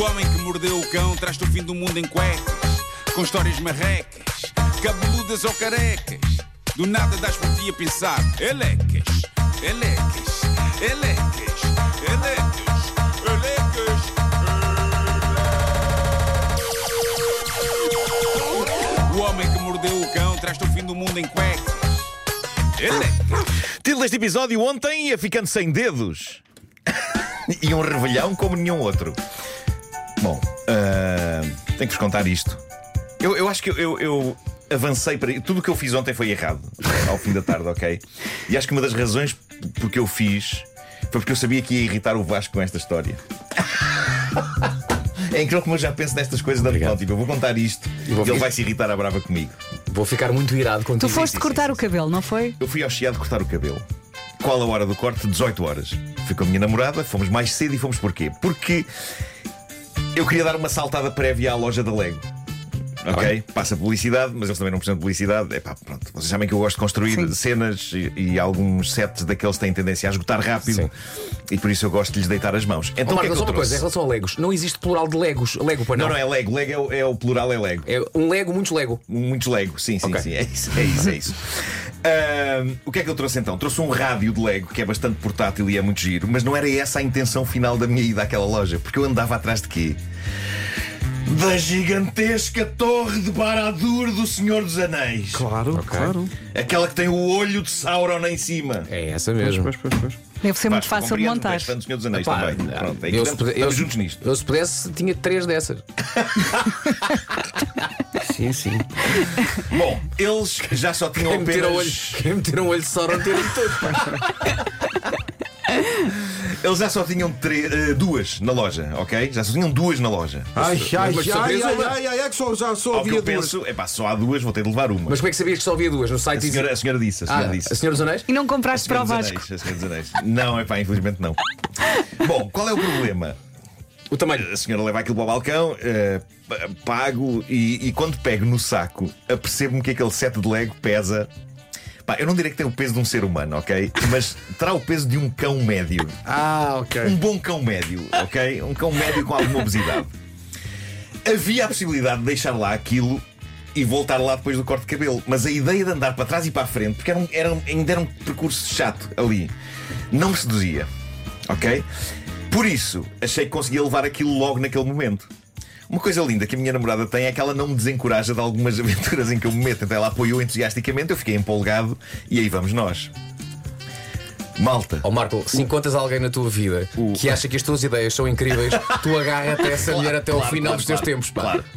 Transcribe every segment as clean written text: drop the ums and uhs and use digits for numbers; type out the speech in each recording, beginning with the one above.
O homem que mordeu o cão traz-te o fim do mundo em cuecas, com histórias marrecas, cabeludas ou carecas. Do nada das por ti a pensar: elecas, elecas, elecas, elecas, elecas. O homem que mordeu o cão traz-te o fim do mundo em cuecas. Elecas. Título deste episódio: ontem ia ficando sem dedos. E um revelhão como nenhum outro. Bom, tenho que vos contar isto. Eu acho que eu avancei para. Tudo o que eu fiz ontem foi errado, ao fim da tarde, ok? E acho que uma das razões porque eu fiz foi porque eu sabia que ia irritar o Vasco com esta história. É incrível como eu já penso nestas coisas da vida. Tipo, eu vou contar isto e ele vai se irritar à brava comigo. Vou ficar muito irado contigo. Tu foste cortar o cabelo, não foi? Eu fui ao Chiado cortar o cabelo. Qual a hora do corte? 18 horas. Fui com a minha namorada, fomos mais cedo e fomos porquê? Porque eu queria dar uma saltada prévia à loja da Lego. Ok? Passa publicidade, mas eles também não precisam de publicidade. Epá, pronto. Vocês sabem que eu gosto de construir cenas e alguns sets daqueles têm tendência a esgotar rápido. Sim. E por isso eu gosto de lhes deitar as mãos. Então, Marcos, só uma coisa, em relação a Legos, não existe plural de Legos. Lego, para não? Não é Lego. Lego é o plural, é Lego. É um Lego, muitos Lego. Muitos Lego, sim. É isso. O que é que eu trouxe então? Trouxe um rádio de Lego que é bastante portátil e é muito giro, mas não era essa a intenção final da minha ida àquela loja. Porque eu andava atrás de quê? Da gigantesca torre de Barad-dûr do Senhor dos Anéis. Claro. Aquela que tem o olho de Sauron em cima. É essa mesmo. Pois. Deve ser muito fácil de montar. És fã do Senhor dos Anéis Epá, também. Pronto, eu juntos nisto. Eu, se pudesse, tinha 3 dessas. Sim. Bom, eles já só tinham Quem meter um olho de Sauron tira tudo. Eles já só tinham duas na loja, ok? Já só tinham duas na loja. Ai, que só Ao que havia eu duas. penso, só há duas, vou ter de levar uma. Mas como é que sabias que só havia 2? No site A senhora disse. A Senhora dos Anéis? E não compraste para o Vasco? A Senhora dos Anéis. Não, infelizmente não. Bom, qual é o problema? O tamanho. A senhora leva aquilo para o balcão, pago e quando pego no saco, apercebo-me que aquele set de Lego pesa. Eu não direi que tem o peso de um ser humano, ok? Mas terá o peso de um cão médio. Ok. Um bom cão médio, ok? Um cão médio com alguma obesidade. Havia a possibilidade de deixar lá aquilo e voltar lá depois do corte de cabelo. Mas a ideia de andar para trás e para a frente, porque ainda era um percurso chato ali, não me seduzia, ok? Por isso, achei que conseguia levar aquilo logo naquele momento. Uma coisa linda que a minha namorada tem é que ela não me desencoraja de algumas aventuras em que eu me meto. Então ela apoiou entusiasticamente, eu fiquei empolgado e aí vamos nós. Malta. Marco, se encontras alguém na tua vida que acha que as tuas ideias são incríveis, tu agarra-te essa mulher até ao final dos teus tempos, pá. Claro.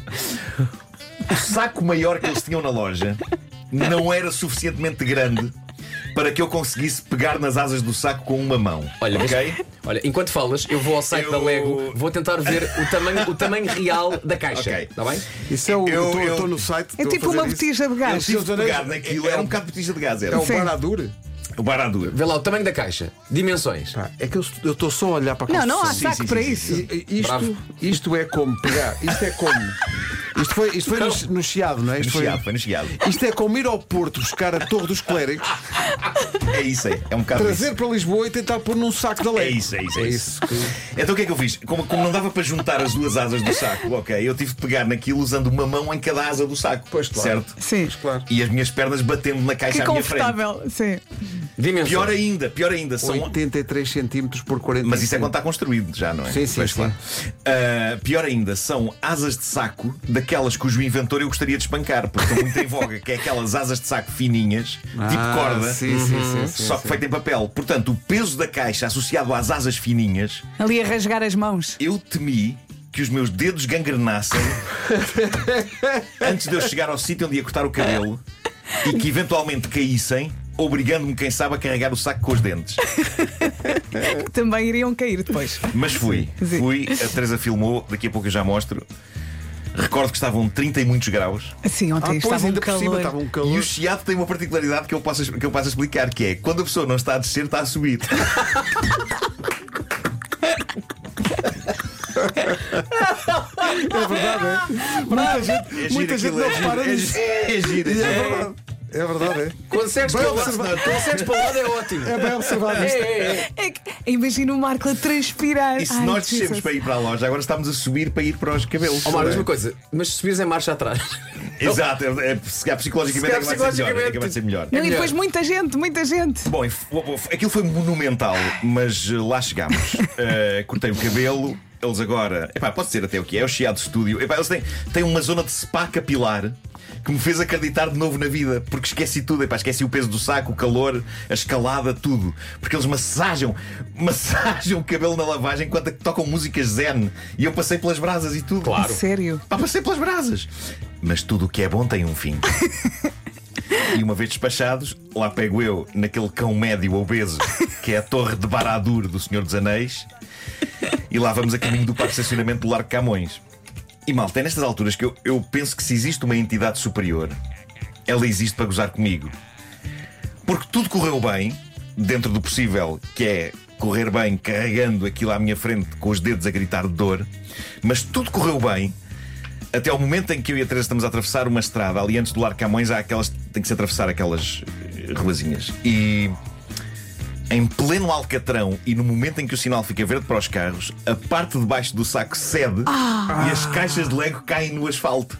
O saco maior que eles tinham na loja não era suficientemente grande para que eu conseguisse pegar nas asas do saco com uma mão. Olha, ok? Olha, enquanto falas, eu vou ao site da Lego, vou tentar ver o tamanho real da caixa. Ok. Está bem? Isso é o. Estou no site. É tipo uma botija de Eu gás. tive de pegar naquilo, era um bocado de botija de gás. Era É o Barad-dûr. o Barad-dûr. Vê lá o tamanho da caixa. Dimensões. É que eu estou só a olhar para a Não há construção. saco para isso. Isto é como pegar. Isto é como. Isto foi no Chiado, não é? Foi no Chiado. Isto é como ir ao Porto buscar a Torre dos Clérigos, É isso aí, é um bocado trazer isso. para Lisboa e tentar pôr num saco da Lego. É isso. Então o que é que eu fiz? Como não dava para juntar as duas asas do saco, ok, eu tive de pegar naquilo usando uma mão em cada asa do saco. Pois, claro. Certo? Sim. Claro. E as minhas pernas batendo na caixa Que à minha frente. confortável. Sim. Dimensões. Pior ainda, são. 83 centímetros por 40. Mas isso é quando está construído já, não é? Sim, Pois, sim. claro. Pior ainda, são asas de saco daquelas cujo inventor eu gostaria de espancar, porque estão muito em voga, que é aquelas asas de saco fininhas, tipo corda, Sim, só que feita em papel. Portanto, o peso da caixa associado às asas fininhas, Ali a rasgar as mãos. eu temi que os meus dedos gangrenassem antes de eu chegar ao sítio onde ia cortar o cabelo e que eventualmente caíssem, obrigando-me, quem sabe, a carregar o saco com os dentes. Que também iriam cair depois. Mas fui, a Teresa filmou, daqui a pouco eu já mostro. Recordo que estavam 30 e muitos graus. Assim, ontem estava um ainda por cima calor. estava um calor. E o Chiado tem uma particularidade que eu passo a explicar, que é quando a pessoa não está a descer, está a subir. É verdade, é? Muita gente não repara nisso. É giro. É verdade. É verdade, é. Quando segues Bem para o lado, observado. quando segues para o lado é ótimo. É bem observado isto. É que, imagina o Marco a transpirar. E se Ai, nós descemos Jesus. para ir para a loja, agora estamos a subir para ir para os cabelos. Ó, Mário, diz uma coisa, mas se subires em marcha atrás. Exato, se calhar psicologicamente Se é que calhar vai ser melhor. É que vai psicologicamente. ser melhor. Não, e melhor. depois muita gente. Bom, aquilo foi monumental, mas lá chegámos. Cortei o cabelo. Eles agora, pode ser até o que é o Chiado Studio. Eles têm uma zona de spa capilar que me fez acreditar de novo na vida, porque esqueci tudo. Esqueci o peso do saco, o calor, a escalada, tudo. Porque eles massajam o cabelo na lavagem enquanto tocam músicas zen. E eu passei pelas brasas e tudo. Claro. Sério. Passei pelas brasas. Mas tudo o que é bom tem um fim. E uma vez despachados, lá pego eu naquele cão médio obeso que é a Torre de Barad-dûr do Senhor dos Anéis. E lá vamos a caminho do parque de estacionamento do Largo Camões. E malta, é nestas alturas que eu penso que se existe uma entidade superior, ela existe para gozar comigo. Porque tudo correu bem, dentro do possível, que é correr bem carregando aquilo à minha frente com os dedos a gritar de dor. Mas tudo correu bem até ao momento em que eu e a Teresa estamos a atravessar uma estrada. Ali antes do Largo Camões há aquelas, tem que se atravessar aquelas ruazinhas. E em pleno Alcatrão, e no momento em que o sinal fica verde para os carros, a parte de baixo do saco cede e as caixas de Lego caem no asfalto.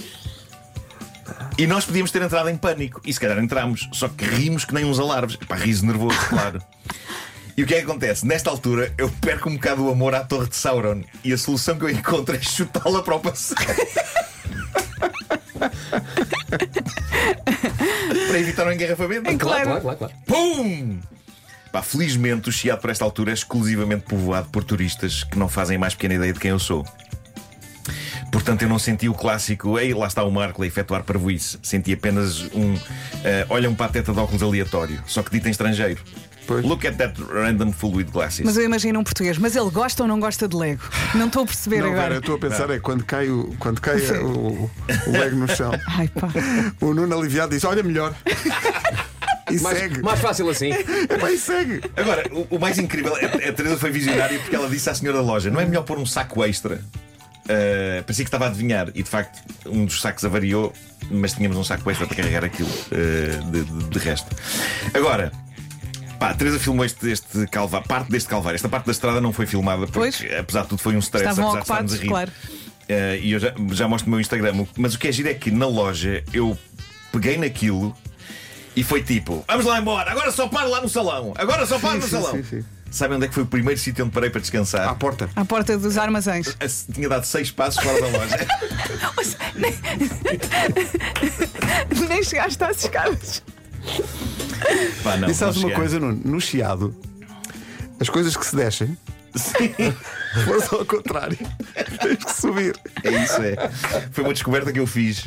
E nós podíamos ter entrado em pânico. E se calhar entramos, só que rimos que nem uns alarves. Riso nervoso, claro. E o que é que acontece? Nesta altura eu perco um bocado o amor à Torre de Sauron. E a solução que eu encontro é chutá-la para o passeio. Para evitar um engarrafamento. Claro. Pum! Felizmente o Chiado por esta altura é exclusivamente povoado por turistas que não fazem a mais pequena ideia de quem eu sou. Portanto eu não senti o clássico "Ei, lá está o Marco a efetuar parvoíce". Senti apenas olha um pateta de óculos aleatório, só que dito em estrangeiro. Pois. Look at that random fool with glasses. Mas eu imagino um português. Mas ele gosta ou não gosta de Lego? Não estou a perceber Não, agora. Vera, eu estou a pensar é quando cai o Lego no chão. Ai, pá. O Nuno aliviado diz: olha, melhor. E segue. Mais fácil assim. E segue. Agora, o mais incrível é a Teresa foi visionária porque ela disse à senhora da loja: não é melhor pôr um saco extra? Pensei que estava a adivinhar e de facto um dos sacos avariou, mas tínhamos um saco extra para carregar aquilo de resto. Agora, a Teresa filmou este calvário, parte deste calvário. Esta parte da estrada não foi filmada porque, Pois. apesar de tudo, foi um stress. Estavam apesar de estarmos ocupados, a rir. claro. E eu já mostro no meu Instagram. Mas o que é giro é que na loja eu peguei naquilo e foi tipo: vamos lá embora, agora só paro lá no salão. Agora só paro no salão. Sim. Sabem onde é que foi o primeiro sítio onde parei para descansar? À porta. À porta dos armazéns. Tinha dado 6 passos fora da loja. Nem chegaste às escadas. Não, E sabes não uma cheguei. coisa, Nuno? No Chiado, as coisas que se descem, Sim, foram ao contrário. Tens que subir. é isso, é. Foi uma descoberta que eu fiz.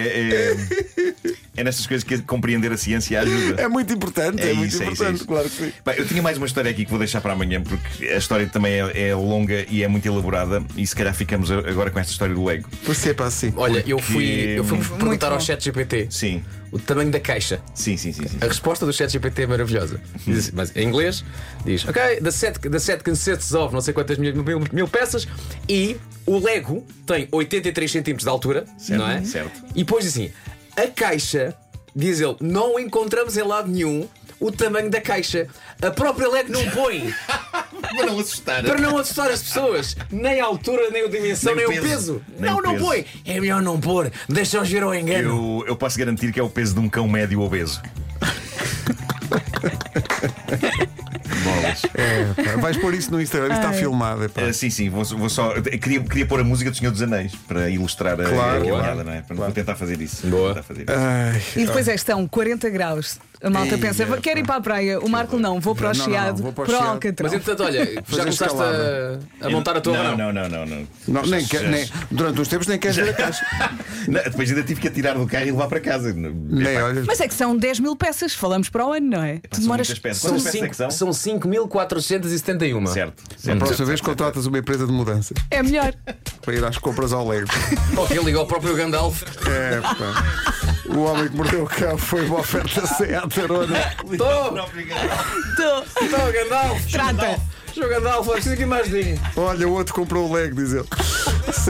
É nestas coisas que compreender a ciência ajuda. É muito importante, É é muito isso, é isso, importante, é isso. claro que sim. Eu tinha mais uma história aqui que vou deixar para amanhã, porque a história também é longa e é muito elaborada. E se calhar ficamos agora com esta história do Lego. Por ser para assim. Olha, eu fui perguntar ao bom. ChatGPT Sim, o tamanho da caixa. sim. A resposta do ChatGPT é maravilhosa. Diz assim, mas em inglês diz: ok, the set consists of não sei quantas mil peças e o Lego tem 83 cm de altura, Certo, não é? certo. E depois diz assim: a caixa, diz ele, não encontramos em lado nenhum o tamanho da caixa. A própria Lego não põe. para não assustar. Para não assustar as pessoas, nem a altura, nem a dimensão, nem, Nem o o peso. peso. Nem Não, o não peso. põe. É melhor não pôr. Deixa-os ver ao engano. Eu posso garantir que é o peso de um cão médio obeso. Bolas. Vais pôr isso no Instagram, isso está filmado. É, pá. Sim, vou só. Queria pôr a música do Senhor dos Anéis para ilustrar Claro, a piada, claro. não é? Vou tentar fazer isso. Boa. Vou tentar fazer isso. Ai, E depois estão 40 graus. A malta Ei, pensa: é, quero ir para a praia. O Marco não, vou para o Não, Chiado, vou para o para o Chiado. Alcatrão. Mas entretanto, olha, já Fazer começaste escalada. a montar a tua Não. não, durante uns tempos nem queres ver a caixa. Não, depois ainda tive que atirar do carro e levar para casa. Nem olhas. Mas é que são 10 mil peças, falamos para o ano, não é? Tu São demoras. muitas peças. São Quantas peças é que são? 5.471. Certo. A próxima vez contratas uma empresa de mudança É melhor. para ir às compras ao Lego. Ok, liga ao próprio Gandalf. É, pá. O homem que mordeu o cão foi uma oferta sem a tarona. Estou, Gandalf. Trata. Jogo Gandalf, preciso aqui mais dinheiro. Olha, o outro comprou o Lego, diz ele.